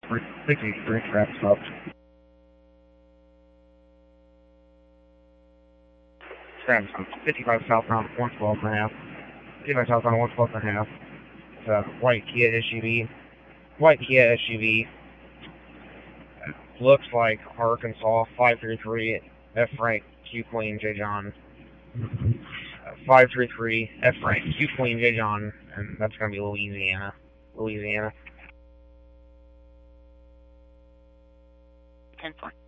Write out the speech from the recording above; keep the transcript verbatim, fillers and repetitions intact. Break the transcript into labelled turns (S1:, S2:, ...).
S1: six eighty-three, traffic stopped. Traffic stopped. fifty-five southbound, one twelve and a half. fifty-five southbound, one twelve and a half. It's a white Kia S U V. White Kia S U V. Looks like Arkansas, five three three, F right, Q Queen, J John. five three three, F right, Q Queen, J John, and that's going to be Louisiana. Louisiana.
S2: ten four.